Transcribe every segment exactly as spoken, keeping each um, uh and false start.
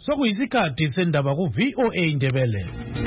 Sokuyisikhathi sendaba ku V O A Indebele.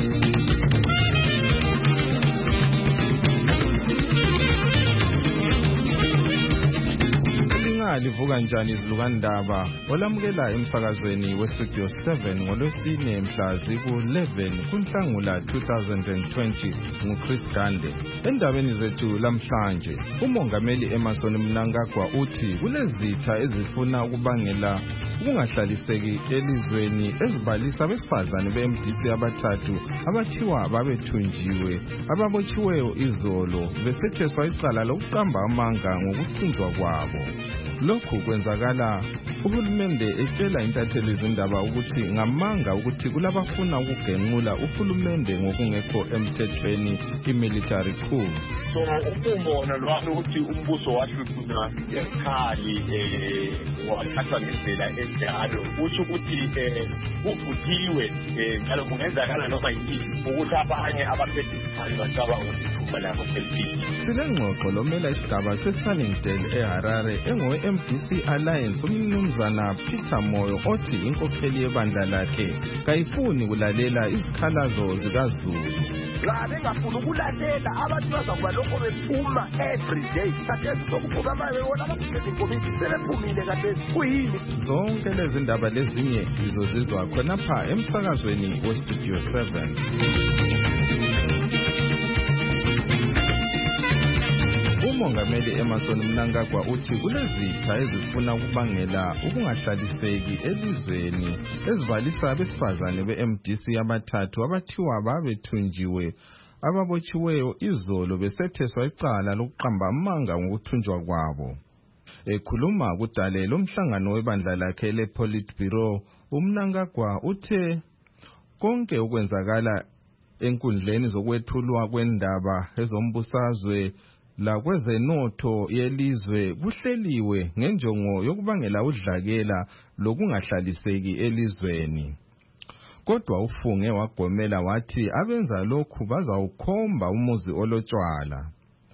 Livuka njani izilukandaba olamukela emsakazweni weStudio seven ngolwesine mhla ziku eleven kuNhlangula two thousand twenty nguChris Gande. Endabeni zethu lamhlanje umongameli Emmerson Mnangagwa uthi kulezitha ezifuna ukubangela ukungahlaliseki elizweni ezibalisa abesifazane be-M D C abathathu abathiwa babethunjiwe ababotshiweyo izolo besetheswa icala lokuqamba amanga ngokuthunjwa kwabo. Lokhu kwenzakala uhulumende etshela intatheli izindaba ukuthi ngamanga ukuthi kulabafuna ukugenqula uhulumende ngokungekho emthethweni imilitary coup. So ukumbona lwami ukuthi umbuso wahlukuna ekhali eh wathathwa ngendlela enjalo usho ukuthi uvuthiwe njalo kungenzakala noma yini ukuthi abanye abaphethe ikhali bacaba ukuthi labo phezulu. Silengxoxo lomela isigaba seSunningdale eHarare engowe M D C Alliance umnumzana Peter Moyo othi inkokheli yebandla lakhe kayifuni kulalela izikhalazo zikaZulu. La bengafuna ukulalela abantu bazakuba lokho bephuma every day sathezi sokuvuka manje wona abaphethe inkomiti sebephumile kade kuyini. Zonke lezi ndaba lezinye zizozizwa khonapha emsakazweni weStudio seven. Umongameli Emmerson Mnangagwa uthi kulezitha ezifuna ukubangela ukungahlaliseki elizweni ezibalisa abesifazane be-M D C abathathu abathiwa babethunjiwe ababotshiweyo izolo besetheswa icala lokuqamba amanga ngokuthunjwa kwabo. Ekhuluma kudale lomhlangano webandla lakhe le-Politburo, uMnangagwa uthe konke okwenzakala enkundleni zokwethulwa kwendaba ezombusazwe la kwezenotho yelizwe kuhleliwe ngenjongo yokubangela udlakela lokungahlaliseki elizweni. Kodwa ufunge wagomela wathi abenza lokhu bazawukhomba umuzi olotshwala.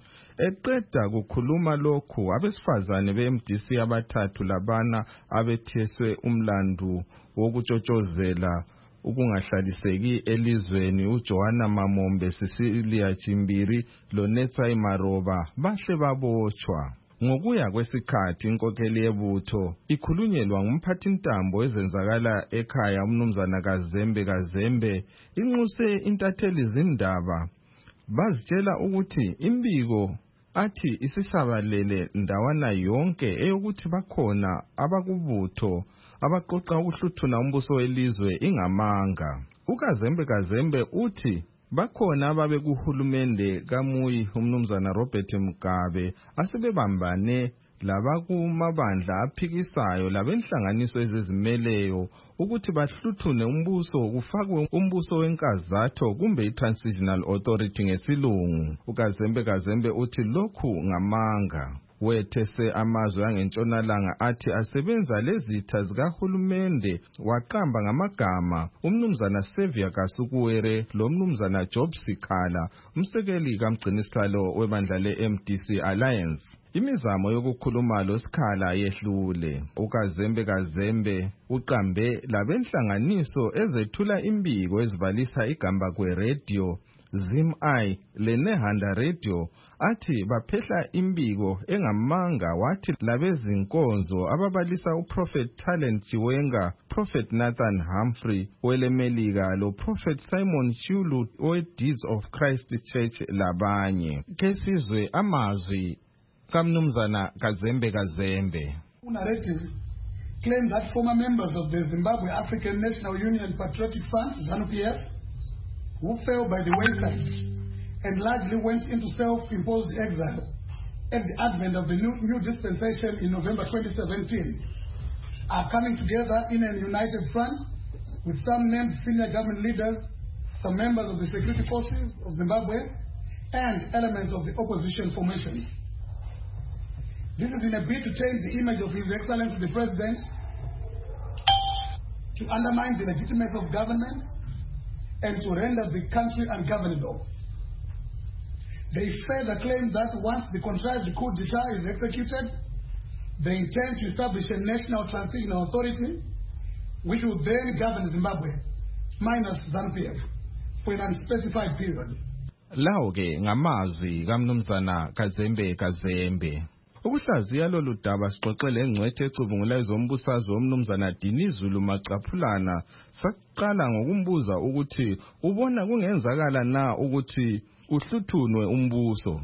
Eqeda kukhuluma lokhu abesifazane be-M D C abathathu labana abetheswe umlandu wokutshotshozela ukungahlaliseki elizweni uJohana Mamombe, Cecilia Chimbiri loNetsai Maroba bahle babotshwa. Ngokuya kwesikhathi inkokheli yebutho ikhulunyelwa ngumphathintambo ezenzakala ekhaya umnumzana Kazembe Kazembe inxuse intatheli izindaba bazitshela ukuthi imbiko athi isisabalele ndawana yonke eyokuthi bakhona abakubutho abaqoqa ukuhluthuna umbuso welizwe ingamanga. uKazembe Kazembe uthi bakhona ababe kuhulumende kaMuyi umnumzana Robert Mugabe asebebambane labakumabandla aphikisayo labenhlanganiso ezizimeleyo ukuthi bahluthune umbuso kufakwe umbuso wenkazatho kumbe i-Transitional Authority ngesilungu. uKazembe Kazembe uthi lokhu ngamanga. Wethese amazwe angentshonalanga athi asebenza lezitha zikahulumende waqamba ngamagama umnumzana Xavier Kasukuwere lomnumzana Job Sikhala umsekeli kamgcinisihlalo webandla le-M D C Alliance. Imizamo yokukhuluma lo Sikhala yehlule. uKazembe Kazembe uqambe labenhlanganiso ezethula imbiko ezibalisa igamba kwe radio Zim-I leNehanda Radio athi baphehla imbiko engamanga wathi labezinkonzo ababalisa uProphet Talent Chiwenga, Prophet Nathan Humphrey welemelika lo Prophet Simon Chulu we Deeds of Christ Church labanye. Kesizwe amazwi kamnumzana Kazembe Kazembe. Narrative claim that former members of the Zimbabwe African National Union Patriotic Front, ZANU P F, who fell by the wayside and largely went into self-imposed exile at the advent of the new, new dispensation in November twenty seventeen, are coming together in a united front with some named senior government leaders, some members of the security forces of Zimbabwe, and elements of the opposition formations. This is in a bid to change the image of His Excellency the President, to undermine the legitimacy of government, and to render the country ungovernable. They further claim that once the contrived coup d'etat is executed, they intend to establish a national transitional authority which would then govern Zimbabwe, minus ZANU-P F, for an unspecified period. Lawo ke ngamazwi kaMnumzana Kazembe Kazembe. Ukuhlaziya lolu daba sixoxele engcwethe ecubungula izombusazwe uMnumzana Dinizulu Macaphulana saqala ngokumbuza ukuthi ubona kungenzakala na ukuthi uhluthunwe umbuso.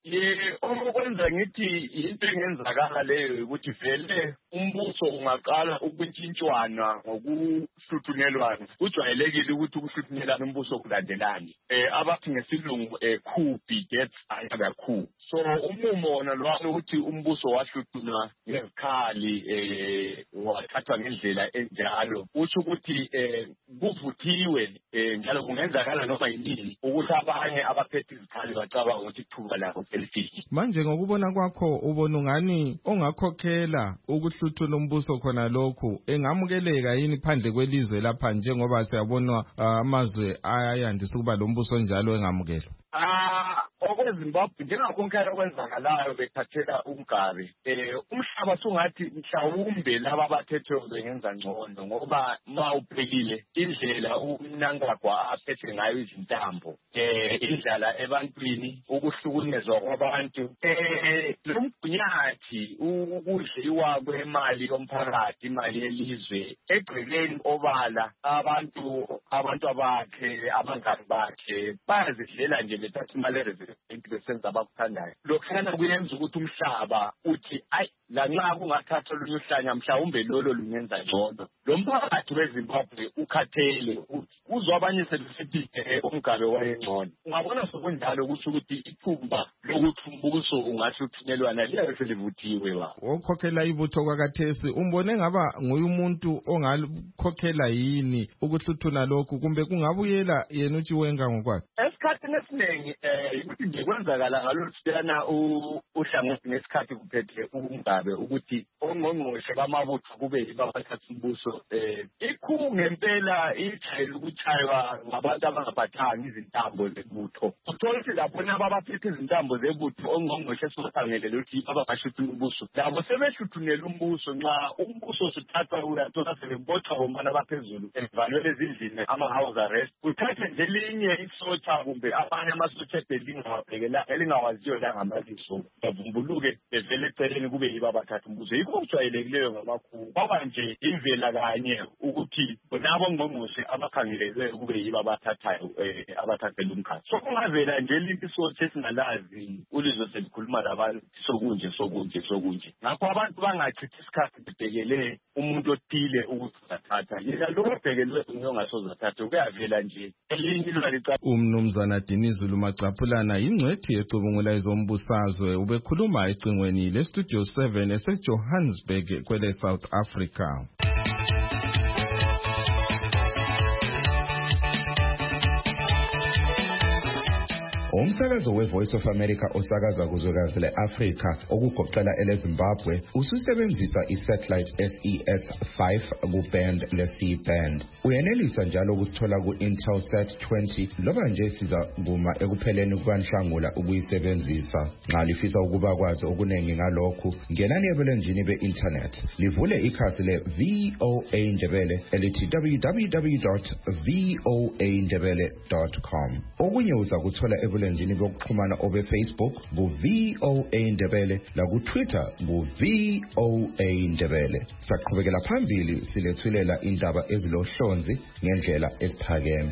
Ye okwenza ngithi into engenzakala leyo ukuthi vele umbuso ungaqala ukutshintshwana ngokuhluthunelwana. Kujwayelekile ukuthi ukuhluthunelana umbuso kulandelane. Eh abathi ngesilungu eh coup begets another coup. So umumo wona lwalo ukuthi umbuso wahluthunwa ngezikhali eh wathathwa ngendlela enjalo. Usho ukuthi eh kuvuthiwe eh njalo kungenzakala noma yini ukuthi abanye abaphethe izikhali bacabanga ukuthi thuba labo elifiki. Manje ngokubona kwakho ubona ungani ongakhokhela ukuhluthuna umbuso khona lokhu engamukeleka yini phandle kwelizwe lapha njengoba siyabona amazwe ayandisa ukuba lo mbuso njalo engamukelwa? Ah okweZimbabwe njengakhonkela okwenzakalayo bethathela uMgabe eh umhlaba sungathi mhlawumbe laba abathethe bengenza ngcono ngoba mawubhekile indlela uMnangagwa aphethe ngayo izintambo eh indlala ebantwini ukuhlukunyezwa kwabantu eh lo mgunyathi ukudliwa kwemali yomphakathi imali yelizwe egqileni obala abantu abantu abakhe abangani bakhe bayazidlela nje bethatha imali into besenza abakuthandayo. Lokhana kuyenza ukuthi umhlaba uthi ayi la nxa kungathatha olunye uhlanya mhlawumbe lolo lungenza ngcono. Lo mphakathi weZimbabwe ukhathele uzwa abanye sebesithi uMgabe wayengcono. Ungabona sokunjalo ukuthi ukuthi ithumba lokuthi umbuso ungahluthunyelwana liyabe selivuthiwe wa. Okhokhela ibutho kwakathesi umbone ngaba nguye umuntu ongakhokhela yini ukuhluthuna lokhu kumbe kungabuyela yena uthi wenga ngokwakhe? Esikhathini esiningi eh ukuthi nje kwenzakala ngalolu sitana uhlangothi ngesikhathi kuphethe uMgabe ukuthi ongqongqoshe bamabutho kube yibaphatha umbuso eh ikhu ngempela ijayele ukuchaywa ngabantu abangaphathanga izintambo zebutho. Uthola ukuthi lapho nabaphethe izintambo zebutho ongqongqoshe esikhangelele ukuthi ababashuthuna umbuso labo sebeshuthunela umbuso nxa umbuso usuthathwa uyathola sebebotshwa bomana baphezulu evalwele ezindlini ama-house arrest uthathe nje linye isotha kumbe abanye amasotha elingawabhekela elingawaziyo la ngamaliso bavumbuluke bevele eceleni kube yibo abathatha umbuso. Yikho kujwayelekileyo ngamakhulu kwaba nje imvela kanye ukuthi bonabo ongqongqoshe abakhangelelwe kube yibo abathathayo abathathela umkhathi. So kungavela nje linto isotha esingalazi ulizwe selikhuluma labantu sokunje sokunje sokunje ngakho abantu bangachithi isikhathi bebhekele umuntu othile ukuthi uzathatha yena lo obhekelwe ongasoze kuyavela nje elinye ilwalicala. uMnumzana Dinizulu Macaphulana yingcwethi ecubungula izombusazwe ubekhuluma ecingweni le Studio seven eseJohannesburg kwele South Africa. Umsakazo we-Voice of America osakaza kuzwekazi le-Afrika okugoqela ele-Zimbabwe ususebenzisa i-satellite S E S five ku-band le-C band. Uyenelisa njalo ukusithola ku-Intelsat twenty loba nje siza kuma ekupheleni kukaNhlangula ukuyisebenzisa. Nxa lifisa ukuba kwazi okuningi ngalokhu ngenani ebulenjini be-internet livule ikhasi le-V O A Ndebele elithi w w w dot voa ndebele dot com. Okunye uza kuthola ebulenjini bokuxhumana obe Facebook ku V O A Ndebele la ku Twitter ku V O A Ndebele. Saqhubekela phambili silethulela indaba ezilohlonzi ngendlela esiphakeme.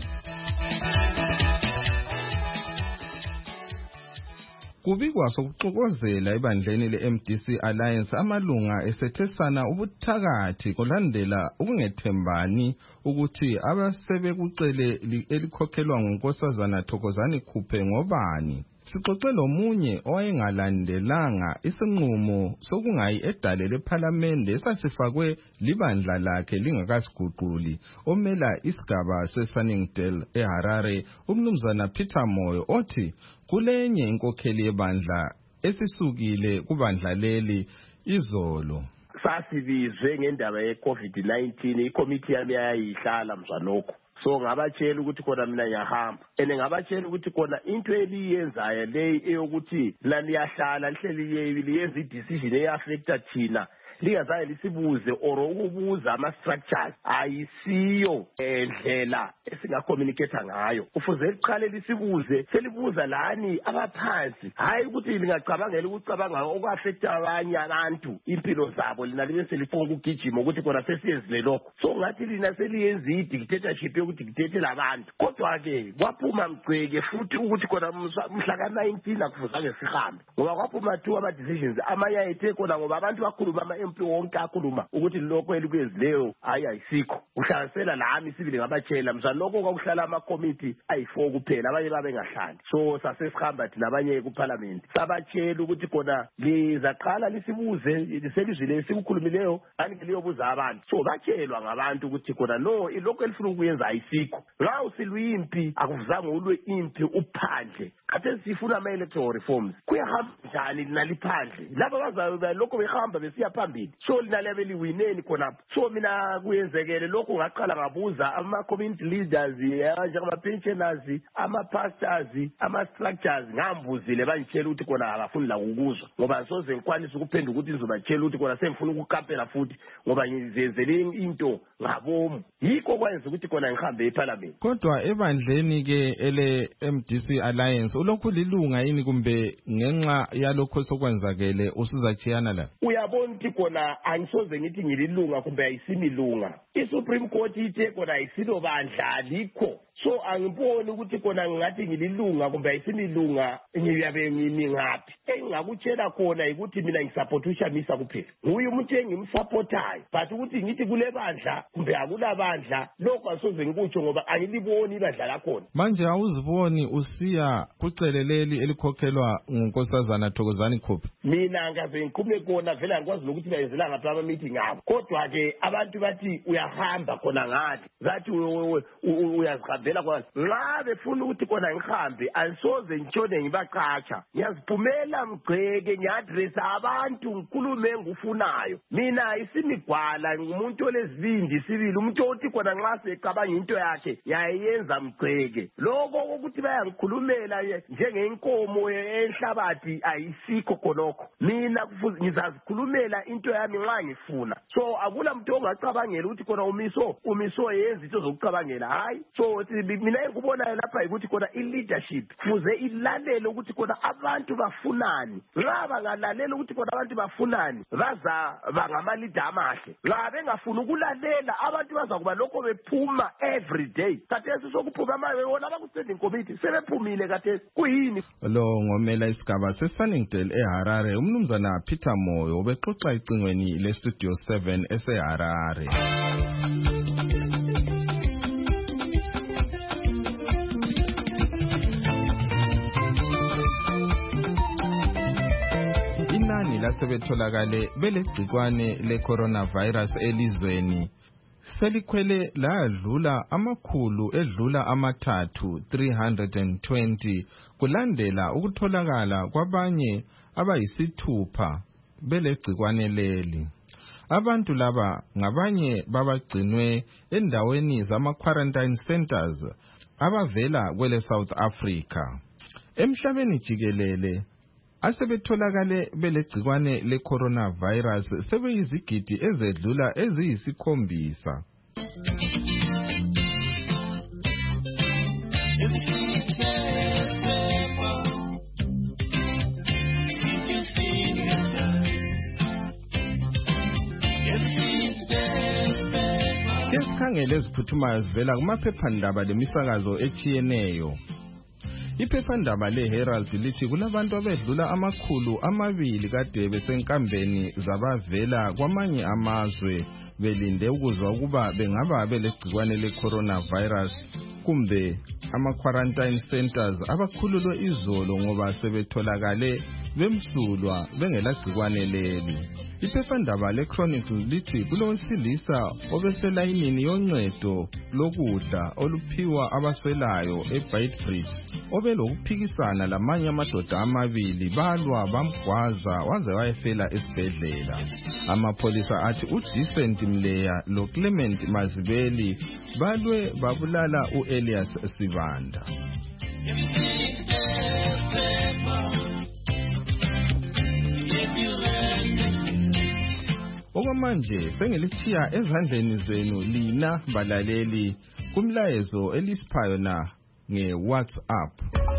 Kubikwa sokuxokozela ebandleni le-M D C Alliance amalunga esethesana ubuthakathi kulandela ukungethembani ukuthi abasebekucele elikhokhelwa nguNkosazana Thokozani Khuphe ngobani. Sixoxe lomunye owayengalandelanga isinqumo sokungayi edale lePhalamende esasifakwe libandla lakhe lingakasiguquli omela isigaba seSunningdale eHarare uMnumzana Peter Moyo othi kulenye inkokheli yebandla esisukile kubandla leli izolo. Sasibizwe ngendaba ye-COVID nineteen ikomiti yami yayihlala mzwanokho. So ngabatshela ukuthi khona mina ngiyahamba ene ngabatshela ukuthi khona into eliyenzayo leyi eyokuthi la niyahlala lihleli liyenza i-decision eyaffecta thina lingazange lisibuze or ukubuza ama-structures ayisiyo endlela esingacommunicate ngayo. Kufuze liqale lisibuze, selibuza lani abaphansi, hayi ukuthi lingacabangela ukucabanga okwaffecta abanye abantu impilo zabo lina libe selifuna ukugijima ukuthi kona sesiyenzile lokho. So ngathi lina seliyenza i-dictatorship yokudictate labantu. Kodwa-ke kwaphuma Mgceke futhi ukuthi kona mhla ka-nineteen akufuzange sihambe ngoba kwaphuma two ama-decisions amanye ayethe kona ngoba abantu bakhuluma ama-M P wonke akhuluma ukuthi lokho elikwenzileyo hayi ayisikho. Uhlanganisela lami sibili ngabatshela mzwana lokho kwakuhlala ama-committee ayi-four kuphela, abanye babengahlali. So sasesihamba thina abanye kuparliament sabatshela ukuthi kona lizaqala lisibuze selizwile sikukhulumileyo kanti liyobuza abantu. So batshelwa ngabantu ukuthi kona no lokho elifuna ukuyenza ayisikho. Nxa usilwimpi akuvuzange ulwe impi uphandle. Kade sifuna ama-electoral reforms. Kuyahamba njani naliphandle? Laba bazabe lokho behamba besiya phambili. So linalabe liwineni khonapho. So mina kuyenzekele lokho ngaqala ngabuza ama-community leaders, njengama-pensioners, ama-pastors, ama-structures ngambuzile bangitshela ukuthi kona abafuni la ukuzwa. Ngoba soze ngikwanisa ukuphendula ukuthi ngizobatshela ukuthi kona sengifuna ukukampela futhi ngoba ngizenzele into ngabomu. Yikho kwenza ukuthi kona ngihambe eParliament. Kodwa ebandleni ke ele M D C Alliance ulokhu lilunga yini kumbe ngenxa yalokho sokwenzakele usuzachiyana la? Uyabona ukuthi kona angisoze ngithi ngililunga kumbe ayisimilunga. I-Supreme Court ithe kona ayisilo bandla alikho. So angiboni ukuthi kona ngathi ngililunga kumbe ayisimilunga ngiyabe ngimi ngaphi. Engingakutshela khona ukuthi mina ngisupport uShamisa kuphela. Nguye umuntu engimsupportayo. But ukuthi ngithi kule bandla kumbe akula bandla lokho asoze ngikutsho ngoba angiliboni ibandla lakhona. Manje awuziboni usiya kuceleleli elikhokhelwa ngunkosazana Thokozani Khophi? Mina ngaze ngiqhume kona vele angikwazi nokuthi bayenzela ngapha ama meeting abo. Kodwa ke abantu bathi uyahamba khona ngathi. Zathi uyazihamba vela kona nxa befuna ukuthi kona ngihambe angisoze ngitshone ngibaqatsha. Ngiyaziphumela Mgceke ngiadressa abantu ngikhulume ngufunayo. Mina isimigwala ngumuntu olezibindi sibili umuntu othi kona nxa secabanga into yakhe yayenza Mgceke. Lokho ukuthi bayangikhulumela njengenkomo enhlabathi ayisikho khonokho. Mina kufuze ngizazikhulumela into yami nxa ngifuna. So akula muntu ongacabangela ukuthi kona umiso umiso yenza into zokucabangela. Hayi. So mina engikubonayo lapha ukuthi kona i-leadership kufuze ilalele ukuthi kona abantu bafunani. Nxa bangalalela ukuthi kona abantu bafunani baza bangamaleader amahle. Nxa bengafuna ukulalela abantu bazakuba lokho bephuma every day. Khathesi sokuphuma amaye wona abaku-standing committee sebephumile khathesi kuyini. Lo ngomela isigaba se-Sunningdale eHarare umnumzana Peter Moyo ubexoxa icingweni le-Studio seven eseHarare. Inani lasebetholakale belegcikwane le-coronavirus elizweni selikhwele ladlula amakhulu edlula amathathu three hundred twenty kulandela ukutholakala kwabanye abayisithupha belegcikwane leli. Abantu laba ngabanye babagcinwe endaweni zama-quarantine centers abavela kwele South Africa. Emhlabeni jikelele asebetholakale belegcikwane le-coronavirus sebeyizigidi ezedlula eziyisikhombisa. Kesikhangele eziphuthumayo zivela kumaphephandaba lemisakazo etshiyeneyo. Iphephandaba le-Herald lithi kulabantu abedlula amakhulu amabili kade besenkambeni zabavela kwamanye amazwe belinde ukuzwa ukuba bengaba belegcikwane le-coronavirus kumbe ama-quarantine centers abakhululwe izolo ngoba sebetholakale bemsulwa bengelagcikwane leli. Iphephandaba le-Chronicle lithi kulowesilisa obeselayinini yoncedo lokudla oluphiwa abaswelayo eBeitbridge obelokuphikisana lamanye amadoda amabili balwa bamgwaza waze wayefela esibhedlela. Amapholisa athi uDecent Mleya loClement Mazibeli balwe babulala uElias Sibanda. Okwamanje sengilithiya ezandleni zenu lina balaleli kumlayezo elisiphayo na nge-WhatsApp.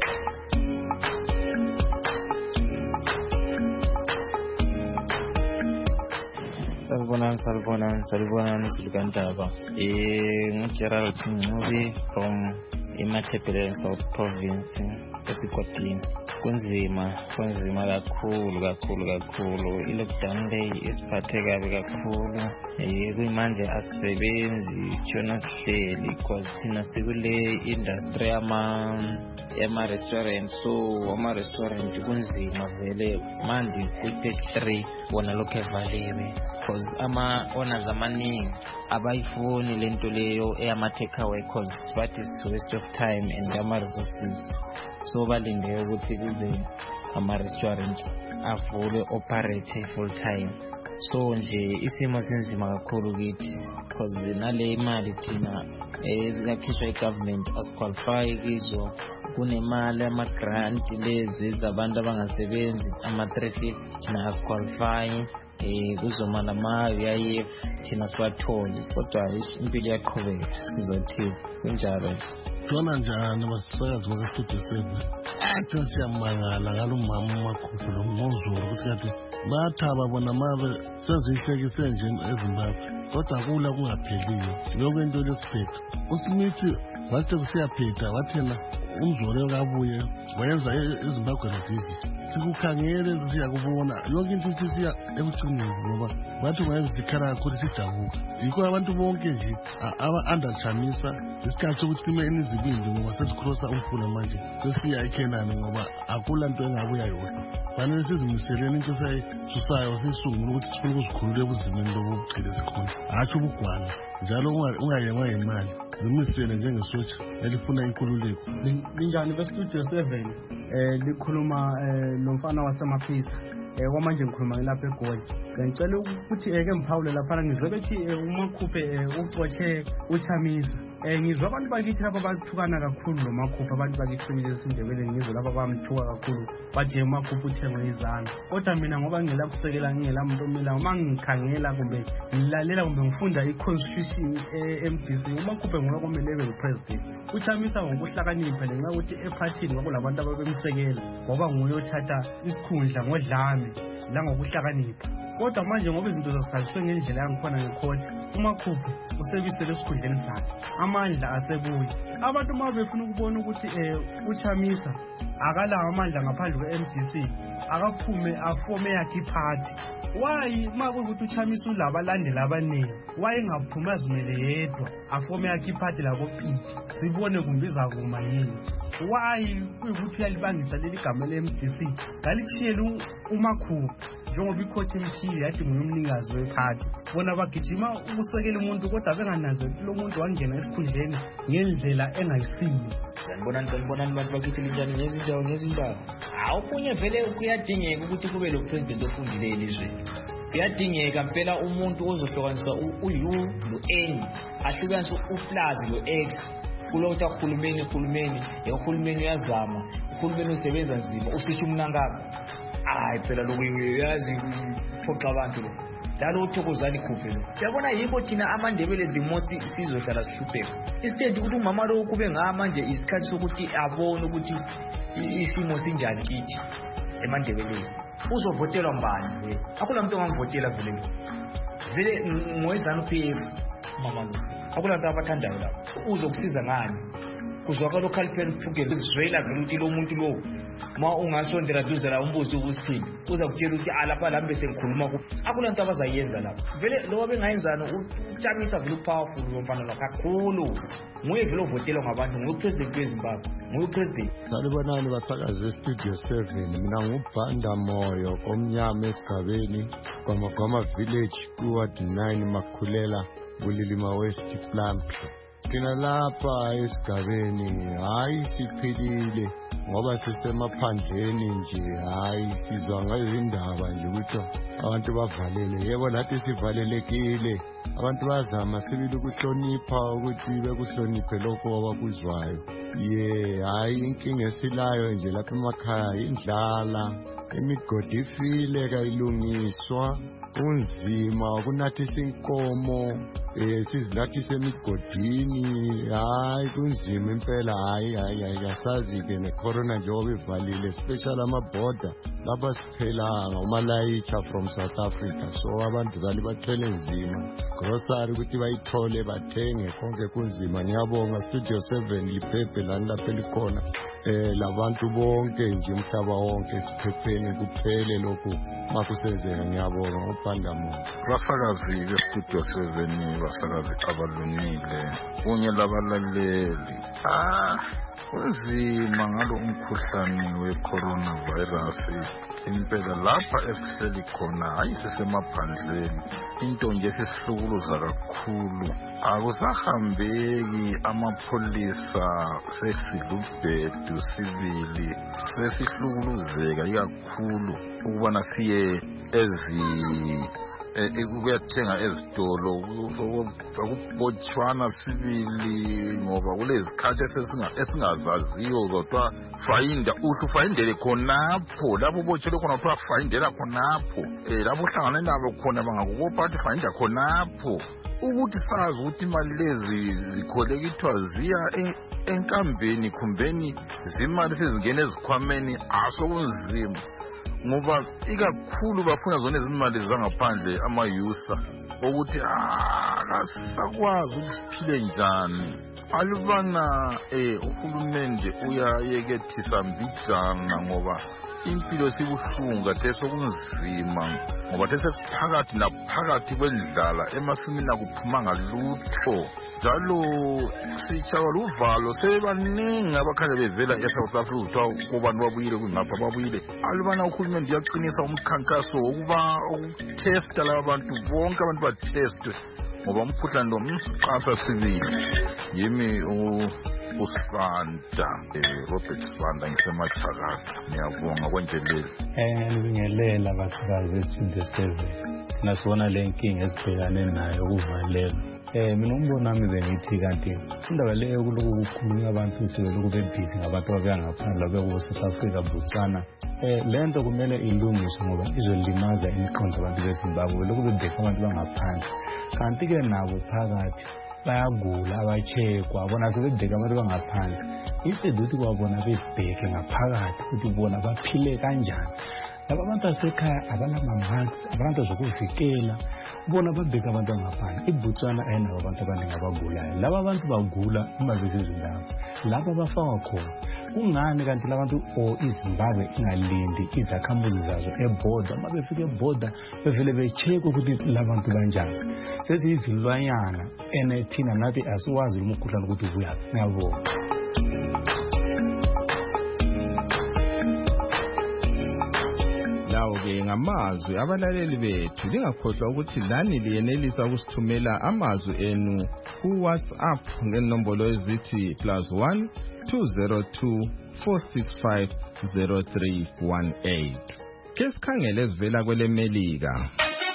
Salubonani, salubonani, salubonani, Silukandaba. Eh, ngu-Gerald Ncube from Emathebele South Province, eSikwatini. Kunzima, kunzima kakhulu, kakhulu, kakhulu. I-lockdown leyi isiphathe kabi kakhulu. Eh, kuyimanje asisebenzi, sitshona sihleli, because thina sikule industry yama yama-restaurant. So, ama-restaurant kunzima vele. Manje ku-thirty-three, wona lokhu evaliwe. Because ama-owners amaningi abayifuni lento leyo eyama-takeaway, because that is a waste of time and ama-resources. So balinde ukuthi kuze ama-restaurant avule operate full time. So nje isimo sinzima kakhulu kithi, because nale imali thina ezikakhishwa i-government asiqualify kizo. Kunemali ama-grant lezi zabantu abangasebenzi ama-three fifty thina asiqualify. Eh kuzoma lama-U I F thina siwatholi, kodwa impilo iyaqhubeka, sizothini kunjalo. Khona njani abasakazi baka-Studio seven? Athi siyamangala ngalo mama uMakhuphu lo Mozulu ukuthi kanti bathaba bona mabe sezihlekise nje eZimbabwe, kodwa kula kungapheliyo yonke into lesiphetho. uSmith wathi kusiyaphetha wathena umzolo kabuye wenza eZimbabwe lesizi sikukhangele siyakubona yonke into sisiya ekuthuneni ngoba bathi wenza ikhala kakhulu sidabuka. Yikho abantu bonke nje aba-underchamisa isikhathi sokuthi sime enizibindi ngoba sesikrosa umfula manje sesiya eKenani ngoba akula nto engabuya yodwa. Fanele sizimiseleni into sayisusayo sisungula ukuthi sifuna ukuzikhulula ebuzimeni lobuqhele sikhona, hatsho ubugwana njalo ungayengwa imali. Zimisele njengesotsha elifuna inkululeko. Linjani beStudio seven? Eh likhuluma nomfana wasemaphisa. Eh kwamanje ngikhuluma lapha eGoli. Ngicela ukuthi eke mphawule lapha ngizwe bethi uMakhuphe ucotshe uChamisa. Eh ngizwa abantu bakithi lapha bathukana kakhulu noMakhuphe, abantu bakithi semile sindebele ngizwe lapha bamthuka kakhulu. Baje uMakhuphe uthengwe izandla. Kodwa mina ngoba ngingela kusekela ngingela umuntu omila, uma ngikhangela kumbe ngilalela kumbe ngifunda i-constitution e-M D C, uMakhuphe ngoba kumele ebe upresident. uChamisa ngokuhlakanipha lenxa ukuthi ephathini kwakulabantu ababemsekela ngoba nguye othatha isikhundla ngodlame la ngokuhlakanipha. Kodwa manje ngoba izinto zazisaziswe ngendlela yangikhona ngekhoti, uMakhuphe usebisele esikhundleni sakhe, amandla asebuye. Abantu uma befuna ukubona ukuthi eh uChamisa akalawo amandla ngaphandle kwe-M D C, akaphume afome yakhe iphathi. Why uma kuyukuthi uChamisa ulabalandela abaningi, why engaphuma azimele yedwa afome yakhe iphathi lakoPhidi sibone kumbiza kuma yini? Why kuyukuthi uyalibangisa leli gama le-M D C ngalichiyela uMakhuphe njengoba ikhoti emthile yathi ngumnikazi wephathi? Bona bagijima ukusekela umuntu kodwa bengananzeli lo muntu wangena esikhundleni ngendlela engayisiyo. Sanibonani, sanibonani bantu bakithi linjani ngezindawo ngezindawo. Awukunye vele kuyadingeka ukuthi kube lo president ofundile elizweni. Kuyadingeka mpela umuntu ozohlukanisa u-U no-N, ahlukanisa u-plus no-X. Kulokuthi uhulumeni uhulumeni ehulumeni uyazama, uhulumeni usebenza nzima, usithi umnangaka. Hayi phela lokhu uyazi uphoxa abantu lo. Dalo uthokozani khuphe lo. Yabona yikho thina amandebele the most sizohlala sihlupheka. Instead ukuthi umama lo kube ngamanje isikhathi sokuthi abone ukuthi isimo sinjani kithi emandebeleni. Uzovotelwa mbani vele? Akula muntu ongamvotela vele. Vele ngoyizana P F mama lo. Akula abantu abathandayo lapho. Uzokusiza ngani? Kuzwakala local pen phukela izwela vele ukuthi lo muntu lo ma ungasondela duze la umbuzo ubusithini uza kutshela ukuthi alapha lambe sengikhuluma ku akula nto abazayenza lapha. Vele lo bengayenzana uChamisa vele upowerful lomfana lo kakhulu. Nguye vele ovotelwa ngabantu, nguye president weZimbabwe, nguye president. Salibonani basakazi beStudio seven, mina ngubhanda moyo omnyama esigabeni kwamagama village kuward nine Makhulela Bulilima West Plum. Thina lapha esigabeni hayi siphilile ngoba sisemaphandleni nje, hayi sizwa ngezindaba nje ukuthi abantu bavalele. Yebo nathi sivalelekile, abantu bazama sibili ukuhlonipha ukuthi bekuhloniphe lokho abakuzwayo. Ye hayi inkinga esilayo nje lapha emakhaya indlala, imigodi ifile kayilungiswa, kunzima kunathisa inkomo eh sizilathisa emigodini hayi kunzima impela hayi hayi ayasazi ke necorona njengoba ivalile special amaborder lapha siphelanga umalayicha from South Africa so abantu zali bathwele nzima grocery ukuthi bayithole bathenge konke kunzima ngiyabonga Studio seven liphephe lana lapha likhona eh labantu bonke nje umhlaba wonke siphepheni kuphele lokhu makusenzeka ngiyabonga uPandamo basakazi beStudio seven basakazi abalungile kunye labalaleli ah kunzima ngalo umkhuhlane we-coronavirus impela lapha esihleli khona hayi sisemaphandleni into nje sisihlukuluza kakhulu akusahambeki amapholisa sesilubhedu sibili sesihlukuluzeka ikakhulu ukubana siye ezi ukuyathenga ezitolo ukubotshwana sibili ngoba kulezikhathi esingazaziyo kodwa fayinda uhlu fayindele khonapho lapho ubotshele khona kuthiwa fayindela khonapho um lapho uhlangane nabo khona bangakubopha bathi fayinda khonapho ukuthi sazi ukuthi imali lezi zikholekithwa ziya enkambeni khumbeni zimali sezingena ezikhwameni asokunzima ngoba ikakhulu bafuna zona izimali zangaphandle amayusa ukuthi akasakwazi ukuthi siphile njani alubana eh uhulumende uyayekethisa mbijana ngoba impilo sibuhlungu kade sokunzima ngoba sesiphakathi naphakathi kwendlala emasimini akuphumanga lutho njalo sichawa luvalo sebaningi abakhanya bevela eSouth Africa kubantu babuyile kungapha babuyile alubana uhulumende uyaqinisa umkhankaso wokuba ukutesta laba bantu bonke abantu batestwe ngoba umkhuhlane lo mqasa sibili yimi uSifanda Robert Sifanda ngisemachakatha ngiyabonga kwenjeleli eh ngibingelela basikazi beStudio seven nasibona le nkinga esibhekane nayo ukuvalelwa eh mina umbono wami bengithi kanti indaba leyo kuloku kukhulunywa abantu sebelokhu bebhizi ngabantu ababuya ngaphandle abekubo South Africa Botswana eh lento kumele ilungiswe ngoba izolimaza imiqondo abantu beZimbabwe lokhu bebheka abantu bangaphandle kanti ke nabo phakathi bayagula abachekwa bona sebebheka abantu bangaphandle instead ukuthi kwabona besibheke ngaphakathi ukuthi bona baphile kanjani laba bantu asekhaya abanama-masks abantu zokuvikela bona babheka abantu bangaphandle iBotswana ayinabo abantu abaningi abagulayo laba abantu bagula uma beseZimbabwe lapho bafakwa khona kungani kanti labantu o iZimbabwe ingalindi izakhamuzi zazo eboda uma befika eboda bevele bechekwa ukuthi labantu banjani sesiyizilwanyana enethina nathi asiwazi umkhuhlane ukuthi ubuyaphi ngiyabonga lawo-ke ngamazwi abalaleli bethu lingakhohlwa ukuthi lani liyenelisa ukusithumela amazwi enu ku-WhatsApp ngenombolo ezithi plus one two zero two four six five zero three one eight. Ke sikhangele ezivela kwele Melika.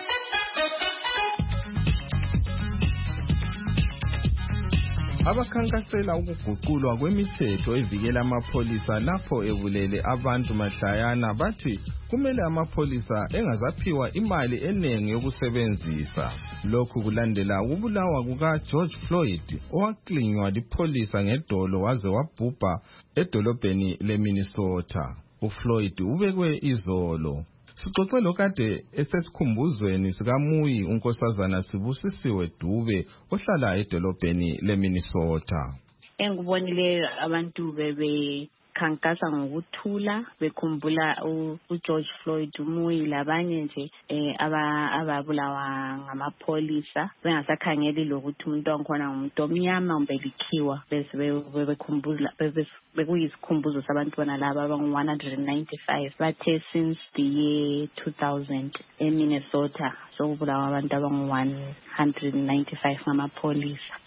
Abakhankasela ukuguqulwa kwemithetho evikela amapholisa lapho ebulele abantu mahlayana bathi kumele amapholisa engazaphiwa imali eningi yokusebenzisa. Lokhu kulandela ukubulawa kuka George Floyd owaklinywa lipholisa ngedolo waze wabhubha edolobheni leMinnesota. uFloyd ubekwe izolo. Sixoxe lokade esesikhumbuzweni sikaMuyi unkosazana Sibusisiwe Dube ohlala edolobheni leMinnesota. Engibonile abantu bebe khankasa ngokuthula bekhumbula uGeorge Floyd Muyi labanye nje aba ababulawa ngamapholisa bengasakhangeli lokuthi umuntu onkhona umuntu omnyama umbelikhiwa bese bekhumbula bekuyisikhumbuzo sabantu bona laba abangu one hundred ninety-five bathe since the year two thousand eMinnesota sokubulawa abantu abangu one hundred ninety-five ngamapholisa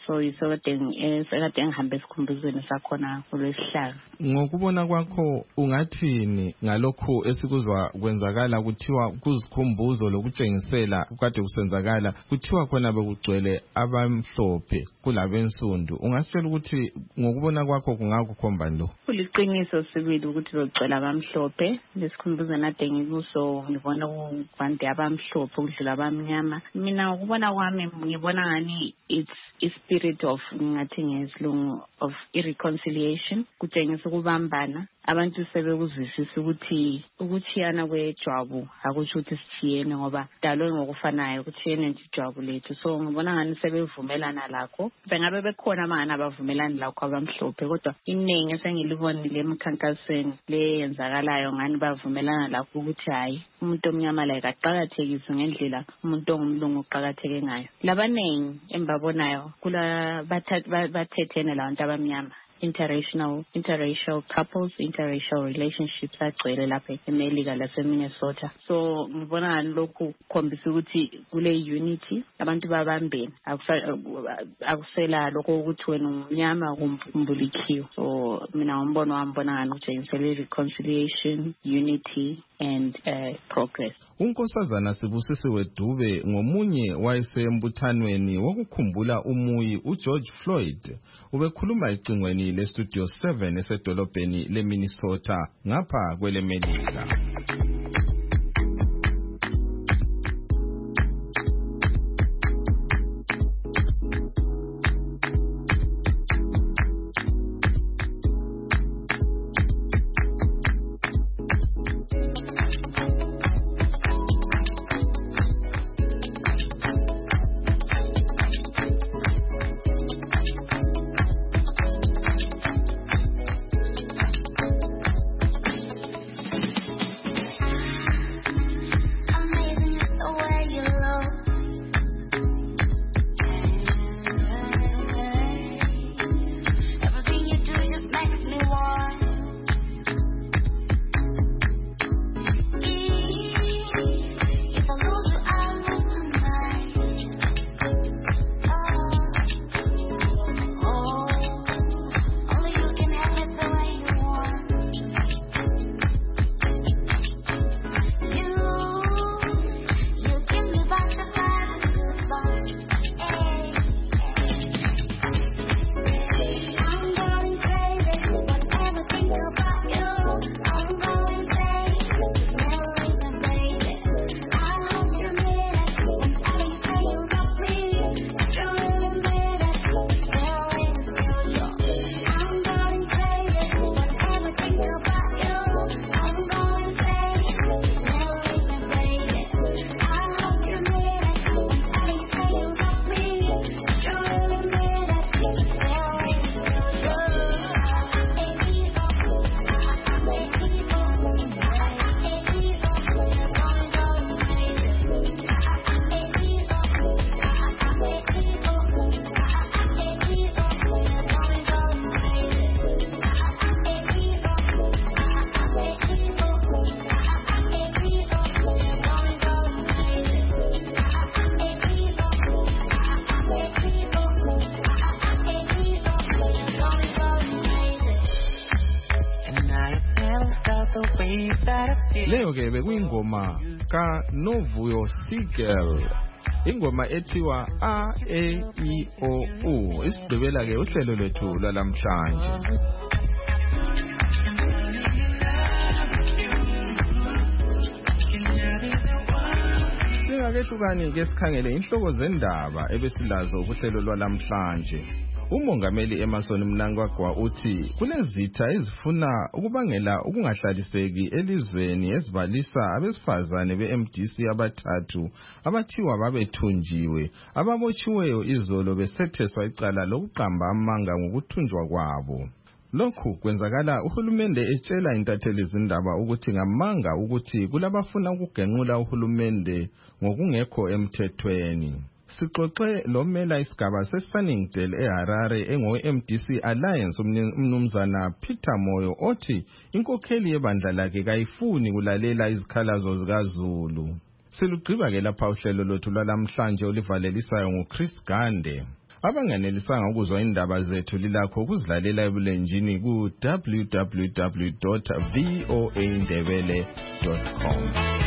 so isekade sekade ngihambe esikhumbuzweni sakhona kulesihlanu. Ngokubona kwakho ungathini ngalokho esikuzwa kwenzakala kuthiwa kuzikhumbuzo lokutshengisela kade kusenzakala kuthiwa khona bekugcwele abamhlophe kulabensundu, ungasitshela ukuthi ngokubona kwakho kungakukhomba lo? Kuliqiniso sibili ukuthi bekugcwele abamhlophe, lesikhumbuzo nade ngikuso ngibona kubantu abamhlophe ukudlula abamnyama. Mina ngokubona kwami ngibona ngani it's a spirit of ngathi ngesilungu of irreconciliation, kutshengisa ukubambana. Abantu sebekuzwisisa ukuthi ukuthiyana kwejwabu akusho ukuthi sithiyene ngoba dalwe ngokufanayo, kuthiyene nje ijwabu lethu. So ngibona ngani sebevumelana lakho, bengabe bekhona amangani abavumelani lakho abamhlophe, kodwa iningi esengilibonile emkhankasweni le yenzakalayo ngani bavumelana lakho ukuthi hayi umuntu omnyama la akaqhakathekise ngendlela umuntu ongumlungu uqhakatheke ngayo. Labanengi embabonayo kula bathethene labantu abamnyama, interracial interracial couples, interracial relationships agcwele lapha eMelika laseMinnesota. So ngibona ngani lokhu khombisa ukuthi kule unity abantu babambene, akusela lokho ukuthi wena umnyama kumbulikiwe. So mina ngibona wambona ngani ukutshengisa reconciliation, unity and uh, progress. Unkosazana Sibusisiwe Dube ngomunye wayesembuthanweni wokukhumbula umuyi uGeorge Floyd ubekhuluma icingweni leStudio seven esedolobheni leMinnesota ngapha kweleMelika. Leyo ke bekuyingoma ka Novuyo Sigel, ingoma ethiwa A E I O U. Isigqibela ke uhlelo lwethu lwalamhlanje. Singakehlukani ke sikhangele inhloko zendaba ebesilazo kuhlelo lwalamhlanje. Umongameli Emmerson Mnangagwa uthi kunezitha ezifuna ukubangela ukungahlaliseki elizweni ezibalisa abesifazane be-M D C abathathu abathiwa babethunjiwe ababotshiweyo izolo besetheswa icala lokuqamba amanga ngokuthunjwa kwabo. Lokhu kwenzakala uhulumende etshela intatheli zindaba ukuthi ngamanga ukuthi kulabafuna ukugenqula uhulumende ngokungekho emthethweni. Sixoxe lomela isigaba seSunningdale eHarare engowe-M D C Alliance umnumzana Peter Moyo othi inkokheli yebandla lakhe kayifuni kulalela izikhalazo zikaZulu. Silugqiba ke lapha uhlelo lwethu lwalamhlanje olivalelisayo nguChris Gande. abanganelisanga ukuzwa indaba zethu lilakho ukuzilalela ebulenjini ku w w w dot v o a ndebele dot com.